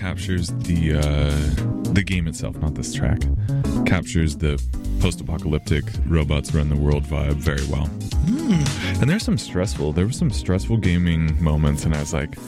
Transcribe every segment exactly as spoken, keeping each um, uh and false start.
captures the uh, the game itself, not this track. Captures the post-apocalyptic robots run the world vibe very well. Mm. And there's some stressful. There were some stressful gaming moments, and I was like,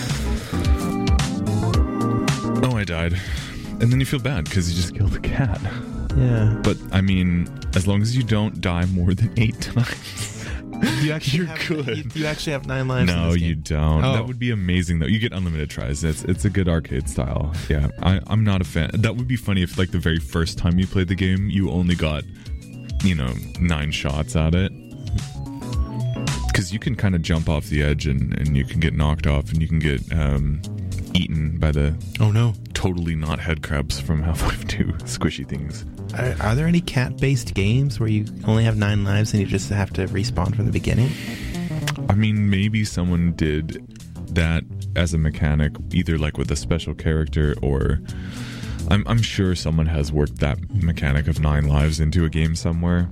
"Oh, I died," and then you feel bad because you just killed a cat. Yeah. But I mean, as long as you don't die more than eight times. You actually You're have, good. You, you actually have nine lives. No, in this you game. don't. Oh. That would be amazing, though. You get unlimited tries. It's it's a good arcade style. Yeah, I, I'm not a fan. That would be funny if, like, the very first time you played the game, you only got, you know, nine shots at it. Because you can kind of jump off the edge and, and you can get knocked off and you can get um, eaten by the oh no totally not head crabs from Half-Life two squishy things. Are, are there any cat-based games where you only have nine lives and you just have to respawn from the beginning? I mean, maybe someone did that as a mechanic, either like with a special character or I'm, I'm sure someone has worked that mechanic of nine lives into a game somewhere.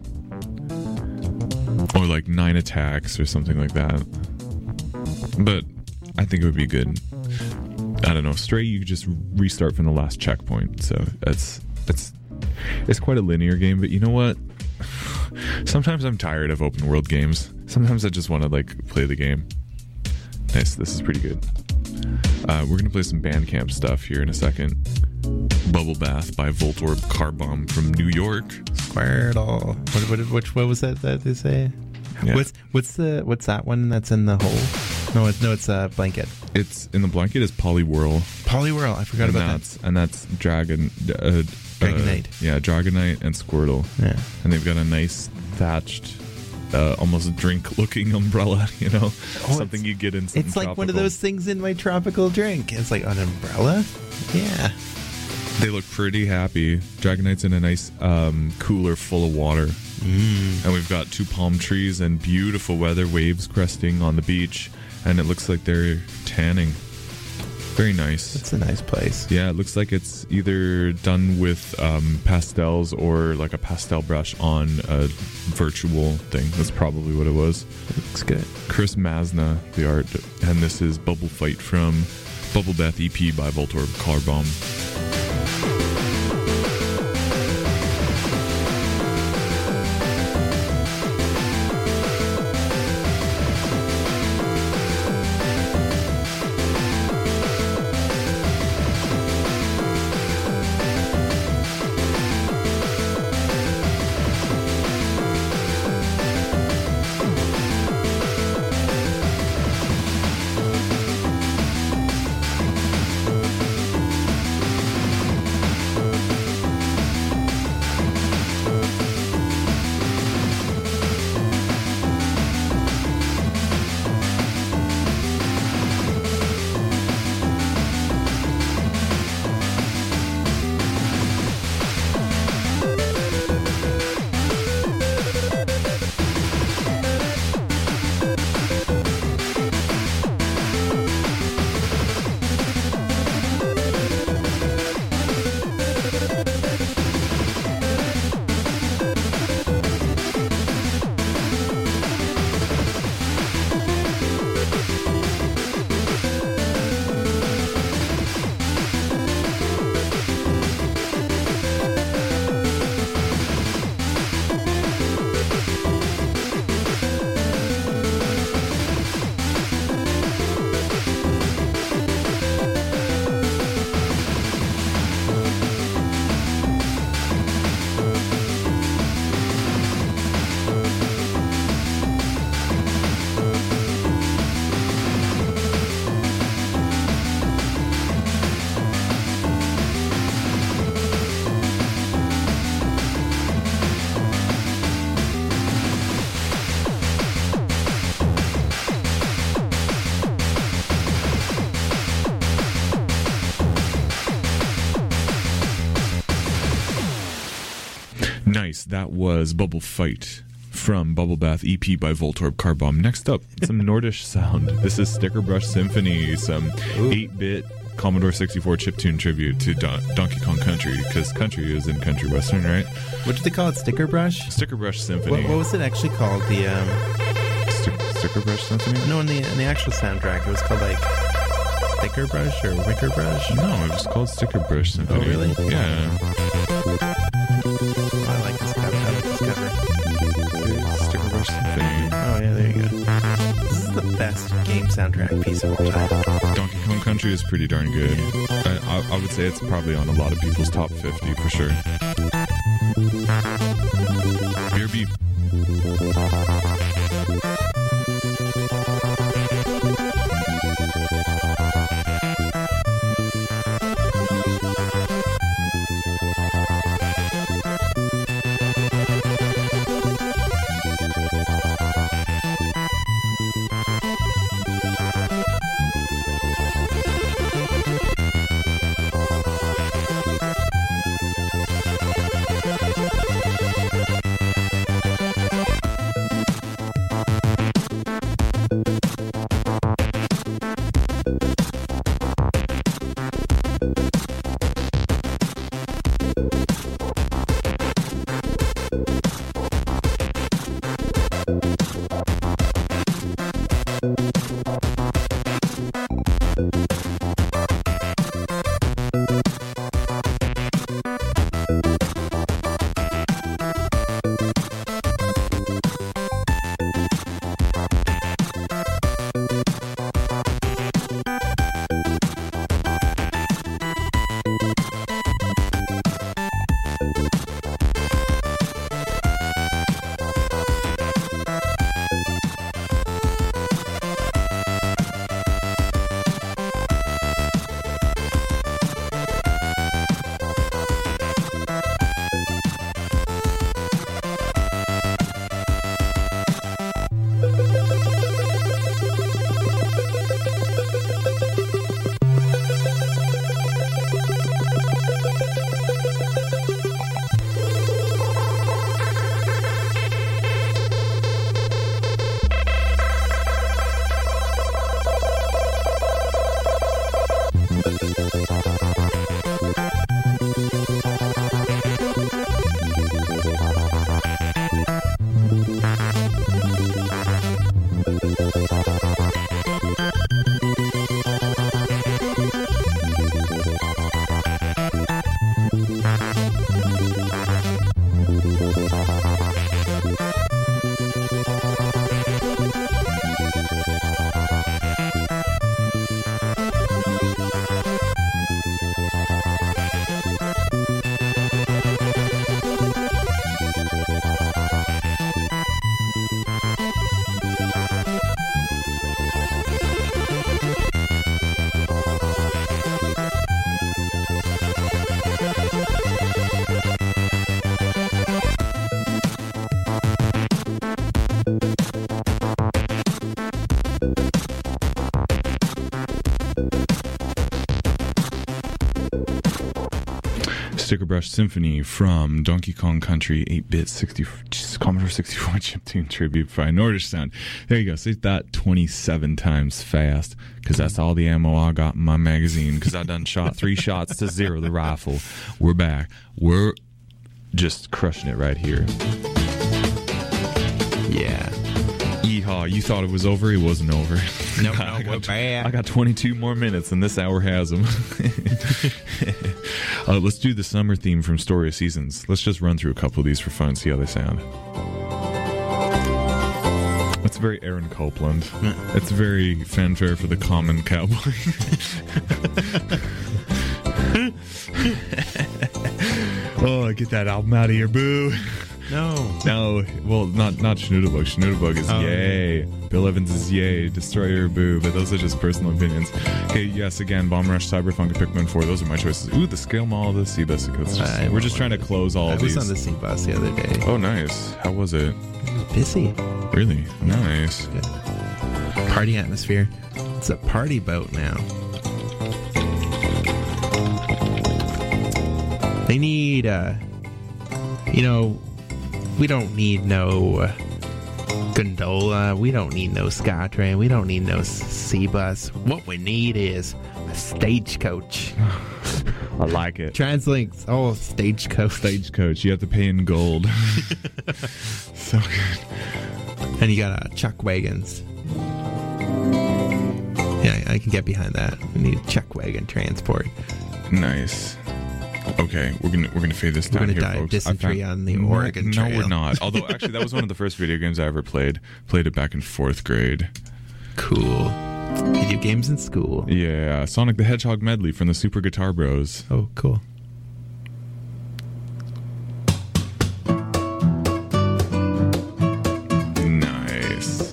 Or like nine attacks or something like that. But I think it would be good. I don't know. Stray, you just restart from the last checkpoint. So it's, it's, it's quite a linear game, but you know what? Sometimes I'm tired of open world games. Sometimes I just want to like play the game. Nice, this is pretty good. Uh, we're gonna play some Bandcamp stuff here in a second. Bubble Bath by Voltorb Carbomb from New York. Squirtle. What, what, which, what was that that they say? Yeah. What's what's the what's that one that's in the hole? No, it's no, it's a blanket. It's in the blanket is Poliwhirl. Poliwhirl. I forgot and about that's, that. And that's Dragon. Uh, Dragonite. Uh, yeah, Dragonite and Squirtle. Yeah. And they've got a nice thatched, uh, almost drink-looking umbrella. You know, oh, something you get in. It's like tropical. one of those things in my tropical drink. It's like an umbrella. Yeah. They look pretty happy. Dragonite's in a nice um, cooler full of water. Mm. And we've got two palm trees and beautiful weather, waves cresting on the beach. And it looks like they're tanning. Very nice. It's a nice place. Yeah, it looks like it's either done with um, pastels or like a pastel brush on a virtual thing. That's probably what it was. It looks good. Chris Masna, the art. And this is Bubble Fight from Bubble Bath E P by Voltorb Carbomb. Nice. That was Bubble Fight from Bubble Bath E P by Voltorb Carbomb. Next up, some Nordish sound. This is Sticker Brush Symphony, some eight-bit Commodore sixty-four chiptune tribute to Don- Donkey Kong Country, because country is in country western, right? What did they call it? Sticker Brush? Sticker Brush Symphony. What, what was it actually called? The um, Stick, Sticker Brush Symphony? no, in the in the actual soundtrack, it was called like Thicker Brush or Wicker Brush? No, it was called Sticker Brush Symphony. Oh, really? Yeah. Oh, I like this cover. I like this cover. Sticker Brush Symphony. Oh, yeah, there you go. This is the best game soundtrack piece of all time. Donkey Kong Country is pretty darn good. I, I, I would say it's probably on a lot of people's top fifty for sure. Beer Beep. Sticker Brush Symphony from Donkey Kong Country eight-bit sixty, Commodore sixty-four chiptune tribute by Nordish Sound. There you go. Say that twenty-seven times fast, because that's all the ammo I got in my magazine, because I done shot three shots to zero the rifle. We're back. We're just crushing it right here. Yeah. Yeehaw. You thought it was over. It wasn't over. No, no, I we're got, back. I got twenty-two more minutes, and this hour has them. uh, let's do the summer theme from Story of Seasons. Let's just run through a couple of these for fun, see how they sound. It's very Aaron Copland. It's very fanfare for the common cowboy. Oh, get that album out of here, boo. No. No, well, not not Schnoodlebug. Schnoodlebug is Oh. yay. Bill Evans is yay. Destroyer, boo. But those are just personal opinions. Okay, yes, again, Bomb Rush, Cyberpunk, and Pikmin four. Those are my choices. Ooh, the Scale Mall, the C-Bus. Just, I we're just trying to close all I of was these. on the C-Bus the other day. Oh, nice. How was it? Busy. Really? Nice. Good. Party atmosphere. It's a party boat now. They need, uh, you know, we don't need no uh, gondola. We don't need no SkyTrain. We don't need no C-Bus. What we need is a stagecoach. I like it. Translinks. Oh, stagecoach. Stagecoach. You have to pay in gold. So good. And you got uh, chuck wagons. Yeah, I can get behind that. We need a chuck wagon transport. Nice. Okay, we're gonna we're gonna fade this We're down gonna here, die of folks. dysentery I found- on the no, Oregon No, Trail. we're not. Although, actually, that was one of the first video games I ever played. Played it back in fourth grade. Cool. Video games in school. Yeah, Sonic the Hedgehog medley from the Super Guitar Bros. Oh, cool. Nice.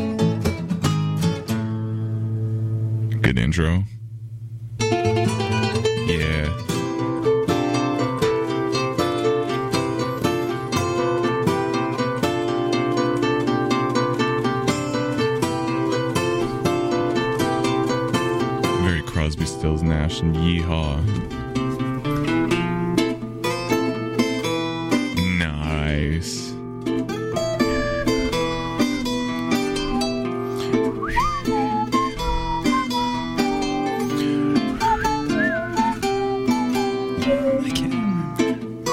Good intro. Yeah. Very Crosby, Stills, Nash, and Yeehaw. Nice. I can't remember.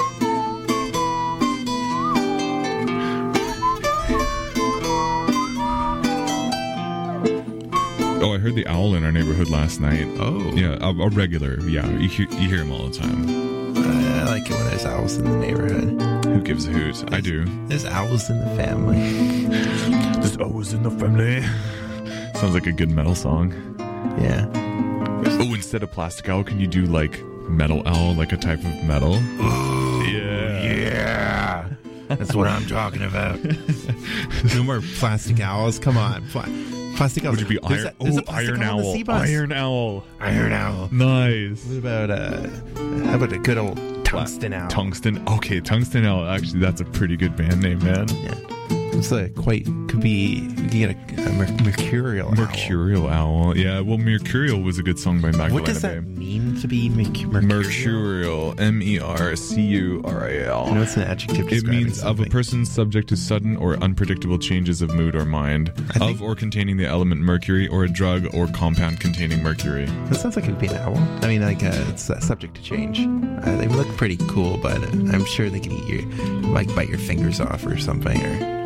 Oh, I heard the owl in our neighborhood last night. Oh. Yeah, a, a regular. Yeah, you hear, you hear him all the time. I like it when there's owls in the neighborhood. Who gives a hoot? I do. There's owls in the family. There's owls in the family. Sounds like a good metal song. Yeah. Oh, instead of plastic owl, can you do like metal owl, like a type of metal? Yeah. Yeah. That's what I'm talking about. No more plastic owls. Come on. Pla- plastic owls. Would you be There's iron? a- there's a Oh, plastic iron owl on the owl. C-bus. Iron owl. Iron owl. Nice. What about uh how about a good old tungsten owl? Tungsten. Okay, tungsten owl. Actually, that's a pretty good band name, man. Yeah. It's like quite could be you can get a, a mer- mercurial owl. Mercurial owl. Yeah, well, Mercurial was a good song by Magdalena What does that Bay. mean to be merc- mercurial? Mercurial. M E R C U R A L. I know it's an adjective It describing means of a something. person subject to sudden or unpredictable changes of mood or mind, I think- of or containing the element mercury, or a drug or compound containing mercury. That sounds like it'd be an owl. I mean, like uh, it's uh, subject to change. Uh, they look pretty cool, but uh, I'm sure they could eat your, like, bite your fingers off or something. Or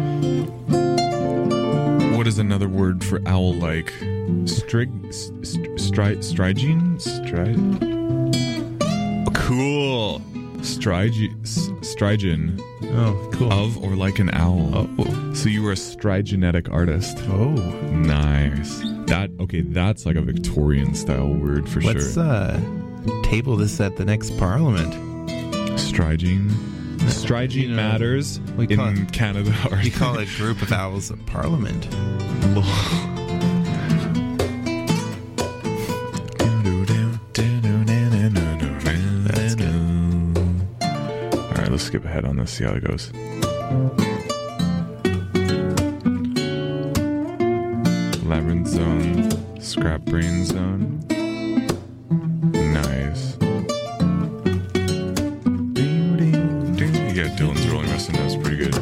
What is another word for owl like? Strig. St- stri- Strygine? Stri- Cool. Strygi- s- Strygen. oh, cool. Of or like an owl. Oh, So you were a strygenetic artist. oh. Nice. That okay, that's like a Victorian style word for Let's sure. uh, table this at the next Parliament. Strygine. Strygine You know, matters we call in it- Canada. You call a group of owls a Parliament. That's good. All right, let's skip ahead on this. See how it goes. Labyrinth zone, scrap brain zone. Nice. Yeah, Dylan's rolling resting notes pretty good.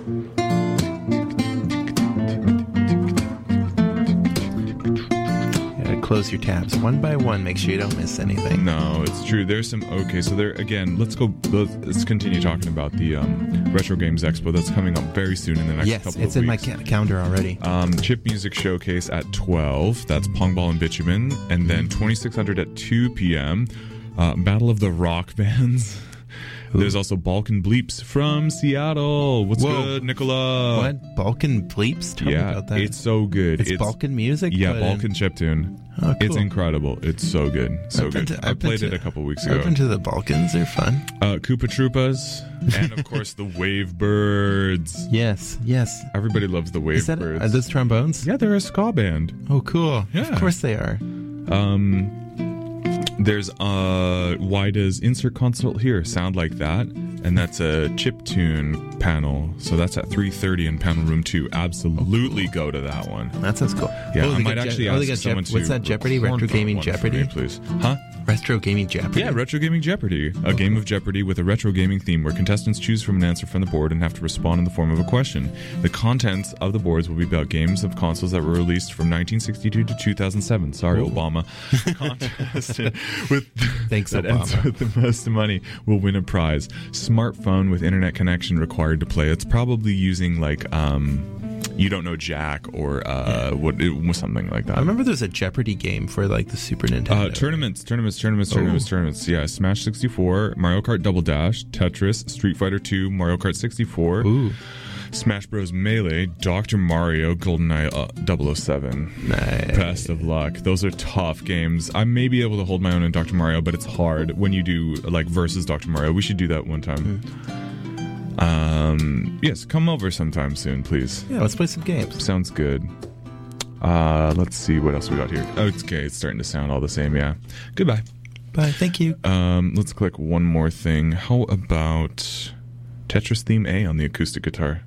Gotta close your tabs one by one. Make sure you don't miss anything. No, it's true. There's some okay. So there again. Let's go. Let's, let's continue talking about the um, Retro Games Expo that's coming up very soon in the next Yes, couple it's of in my weeks. ca- calendar already. Um, Chip Music Showcase at twelve. That's Pong Ball and Bitumen. And then twenty-six hundred at two p.m. Uh, Battle of the Rock Bands. There's also Balkan Bleeps from Seattle. What's Whoa. good, Nicola? What? Balkan Bleeps? Tell me Yeah, about that. it's so good. It's Balkan music? Yeah, but Balkan in- chiptune. Oh, It's cool. incredible. It's so good. So I've been good. to- I I've been played to- it a couple weeks I've ago. been to the Balkans. They're fun. Uh, Koopa Troopas, and of course the Wave Birds. Yes, yes. Everybody loves the Wave Is that Birds. are those trombones? Yeah, they're a ska band. Oh, cool. Yeah. Of course they are. Um, there's uh, why does insert console here sound like that? And that's a chiptune panel. So that's at three thirty in panel room two. Absolutely go to that one. That sounds cool. Yeah, Oh, I they might got Je- actually oh, they ask got someone Jep- to. What's that Jeopardy? record Retro Gaming one for Jeopardy? me, please. Huh? Retro Gaming Jeopardy? Yeah, Retro Gaming Jeopardy. A game of Jeopardy with a retro gaming theme where contestants choose from an answer from the board and have to respond in the form of a question. The contents of the boards will be about games of consoles that were released from nineteen sixty-two to two thousand seven. Sorry, Ooh. Obama. Contestant with Thanks, that Obama. ends with the most money will win a prize. Smartphone with internet connection required to play. It's probably using like um you don't know Jack or uh, what it was something like that. I remember there was a Jeopardy game for like the Super Nintendo. Uh, tournaments, tournaments, tournaments, tournaments, Ooh. tournaments. Yeah, Smash sixty-four, Mario Kart Double Dash, Tetris, Street Fighter two, Mario Kart sixty-four, Ooh. Smash Bros. Melee, Doctor Mario, GoldenEye uh, double oh seven. Nice. Best of luck. Those are tough games. I may be able to hold my own in Doctor Mario, but it's hard when you do like versus Doctor Mario. We should do that one time. Mm. Um, yes, come over sometime soon, please. Yeah, let's play some games. Sounds good. Uh, let's see what else we got here. Oh, it's okay. It's starting to sound all the same. Yeah. Goodbye. Bye. Thank you. Um, let's click one more thing. How about Tetris Theme A on the acoustic guitar?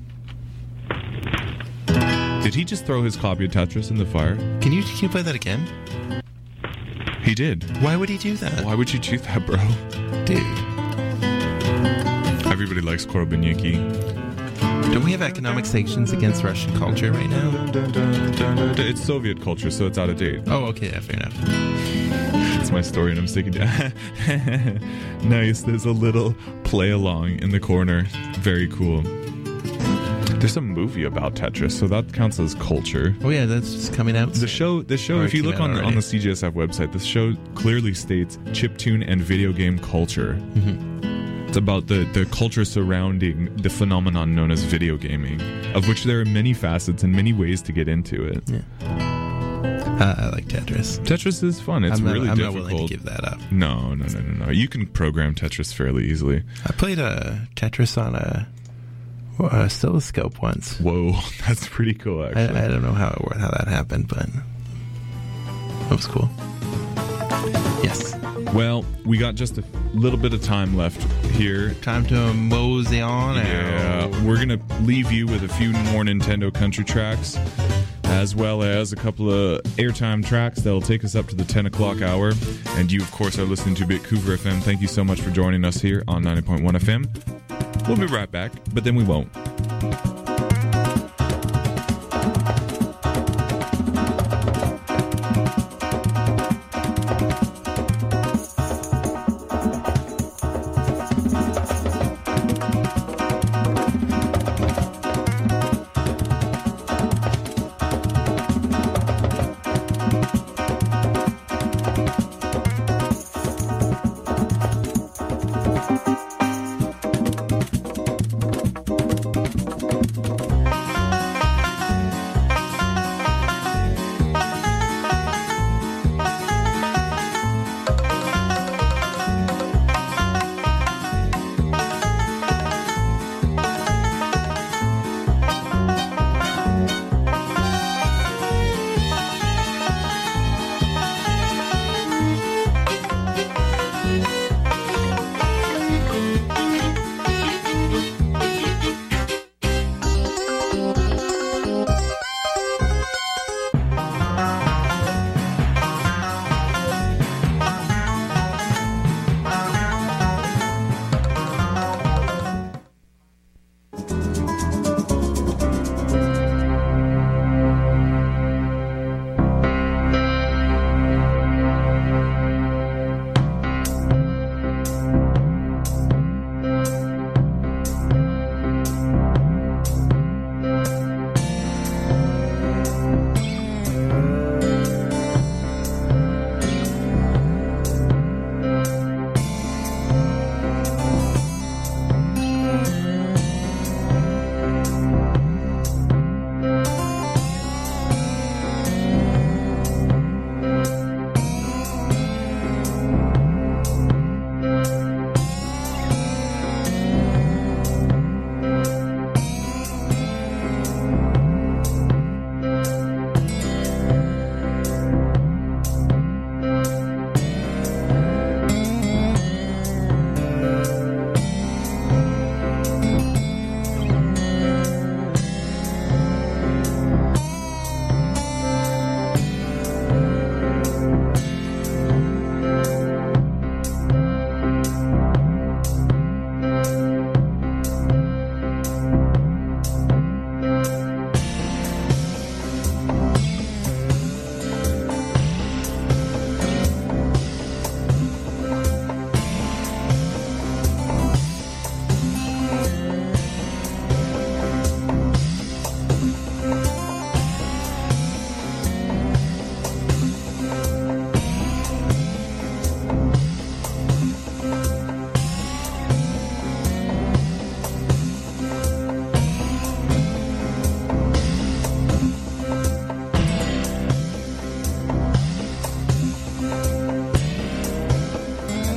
Did he just throw his copy of Tetris in the fire? Can you can you play that again? He did. Why would he do that? Why would you do that, bro? Dude. Everybody likes Korobanyiki. Don't we have economic sanctions against Russian culture right now? It's Soviet culture, so it's out of date. Oh, okay, yeah, fair enough. It's my story, and I'm sticking to Nice, there's a little play along in the corner. Very cool. There's a movie about Tetris, so that counts as culture. Oh yeah, that's just coming out soon. The show, the show. Or If you it came look out on already. on the C G S F website, the show clearly states chiptune and video game culture. Mm-hmm. It's about the, the culture surrounding the phenomenon known as video gaming, of which there are many facets and many ways to get into it. Yeah. Uh, I like Tetris. Tetris is fun. It's I'm not, really I'm difficult. not willing to give that up. No, no, no, no, no. You can program Tetris fairly easily. I played a Tetris on a, a oscilloscope once. Whoa, that's pretty cool, I, actually. I don't know how it, wor- how that happened, but it was cool. Yes. Well, we got just a little bit of time left here. Time to mosey on Yeah, out. we're going to leave you with a few more Nintendo country tracks, as well as a couple of airtime tracks that'll take us up to the ten o'clock hour. And you, of course, are listening to Vancouver F M. Thank you so much for joining us here on ninety point one F M. We'll be right back, but then we won't.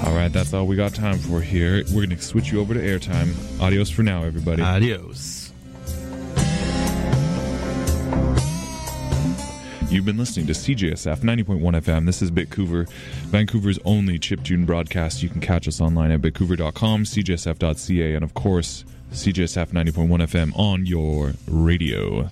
All right, that's all we got time for here. We're going to switch you over to airtime. Adios for now, everybody. Adios. You've been listening to C J S F ninety point one F M. This is Bitcouver, Vancouver's only chiptune broadcast. You can catch us online at bitcouver dot com, c j s f dot c a, and of course, C J S F ninety point one F M on your radio.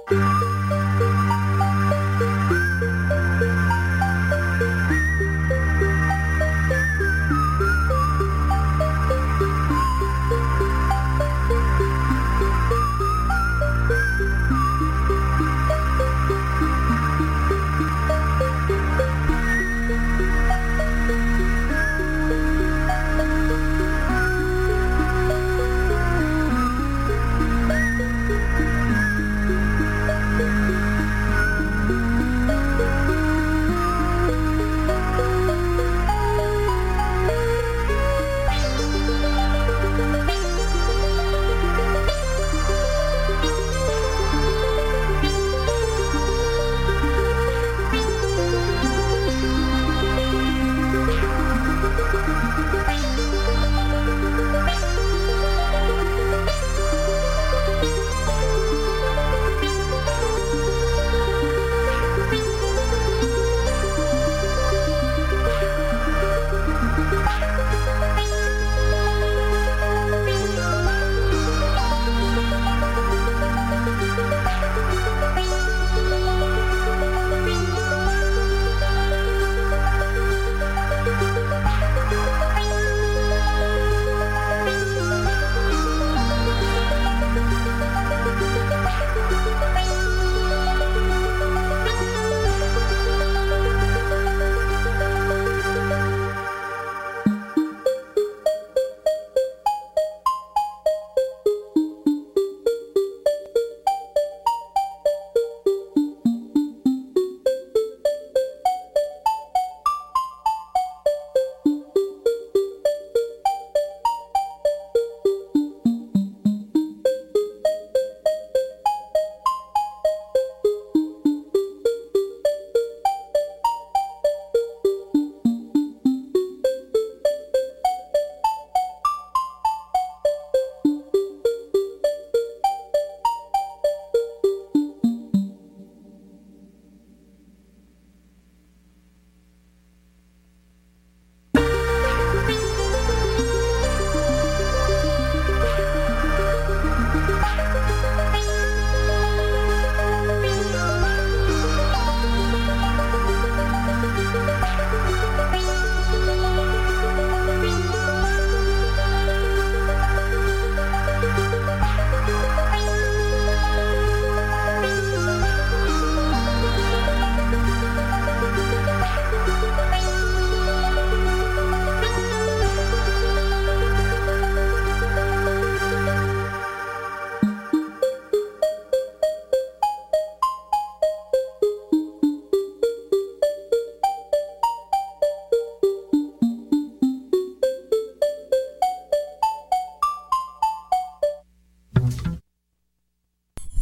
Bye.